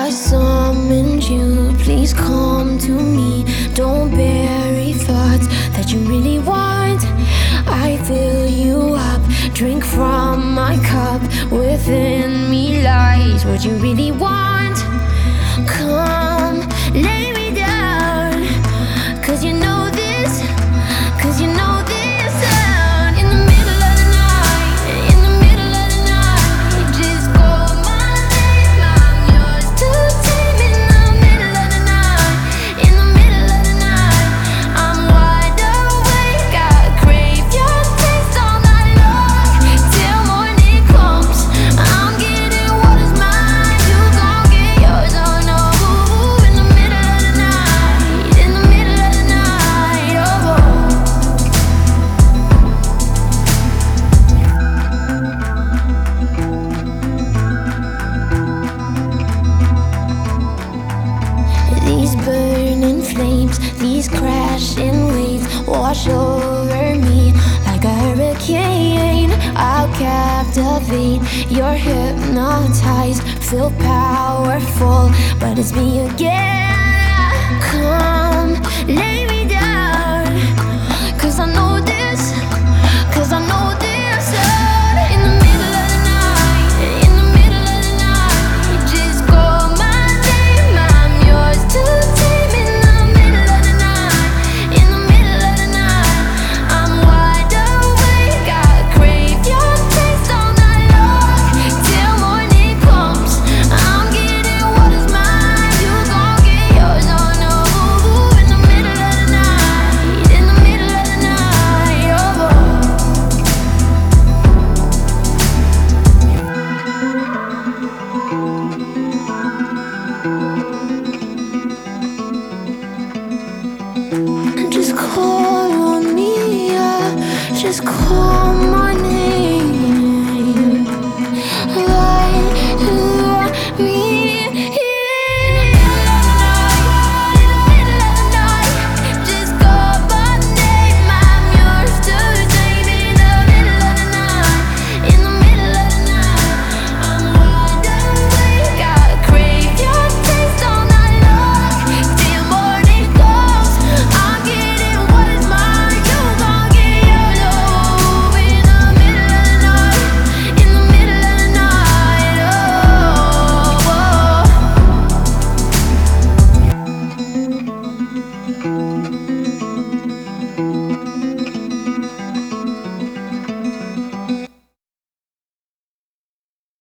I summoned you, please come to me. Don't bury thoughts that you really want. I fill you up, drink from my cup. Within me lies what you really want. Come, lay me down, 'cause you know this, 'cause you know this sound. In the middle of the night, in the middle of the night, just call my name, I'm yours to tame. In the middle of the night, in the middle of the night, I'm wide awake, I crave your taste all night long. Till morning comes, I'm getting what is mine, you gon' get yours, oh no. In the middle of the night, in the middle of the night, oh. These burning flames, these crashing waves wash over me like a hurricane. I'll captivate, you're hypnotized, feel powerful, but it's me again. Come, lay me down, 'cause I know this, 'cause I know this sound. In the middle of the night, in the middle of the night, just call my name, I'm yours to tame. In the middle of the night, in the middle of the night, I'm wide awake, I crave your taste all night long. Till morning comes, I'm getting what is mine, you gon' get yours, oh no. In the middle of the night, in the middle of the night, oh. Just call on me, yeah. Just call my